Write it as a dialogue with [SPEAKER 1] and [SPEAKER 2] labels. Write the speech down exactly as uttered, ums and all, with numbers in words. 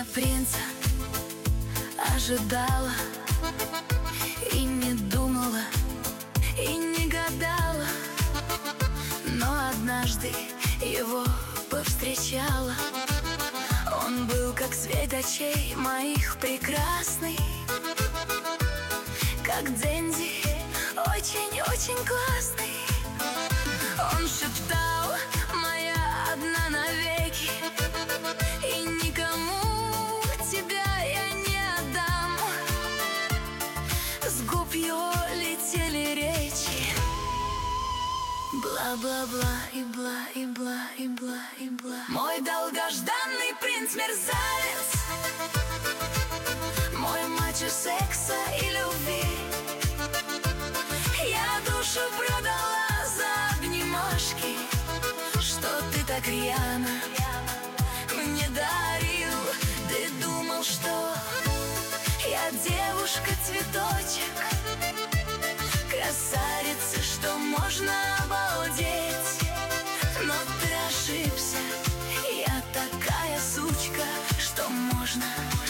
[SPEAKER 1] Я принца ожидала и не думала, и не гадала, но однажды его повстречала. Он был как свет очей моих прекрасный, как Денди, очень-очень классный. Он шептал: моя одна навеки, и никому тебя я не отдам. С губ его летели речи, бла-бла-бла и бла, и бла, и бла, и бла. Мой долгожданный принц-мерзавец, мой мачо секса и любви. Я душу продала за обнимашки, что ты так рьяно мне дарил. Ты думал, что я девушка-цветочек, красавица, что можно обалдеть. Но ты ошибся, я такая сучка, что можно